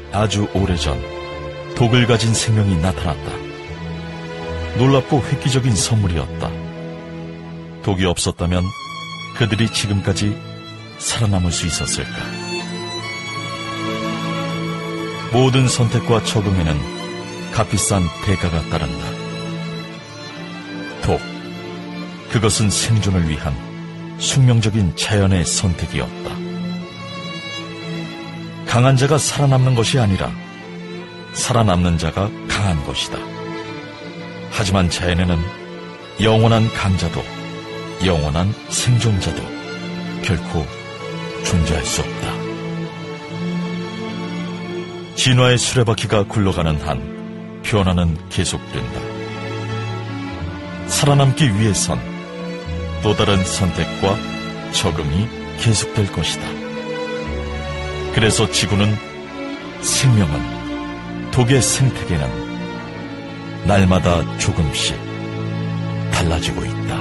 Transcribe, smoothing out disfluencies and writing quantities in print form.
아주 오래전 독을 가진 생명이 나타났다. 놀랍고 획기적인 선물이었다. 독이 없었다면 그들이 지금까지 살아남을 수 있었을까? 모든 선택과 적응에는 값비싼 대가가 따른다. 독, 그것은 생존을 위한 숙명적인 자연의 선택이었다. 강한 자가 살아남는 것이 아니라 살아남는 자가 강한 것이다. 하지만 자연에는 영원한 강자도 영원한 생존자도 결코 존재할 수 없다. 진화의 수레바퀴가 굴러가는 한 변화는 계속된다. 살아남기 위해선 또 다른 선택과 적응이 계속될 것이다. 그래서 지구는, 생명은, 독의 생태계는 날마다 조금씩 달라지고 있다.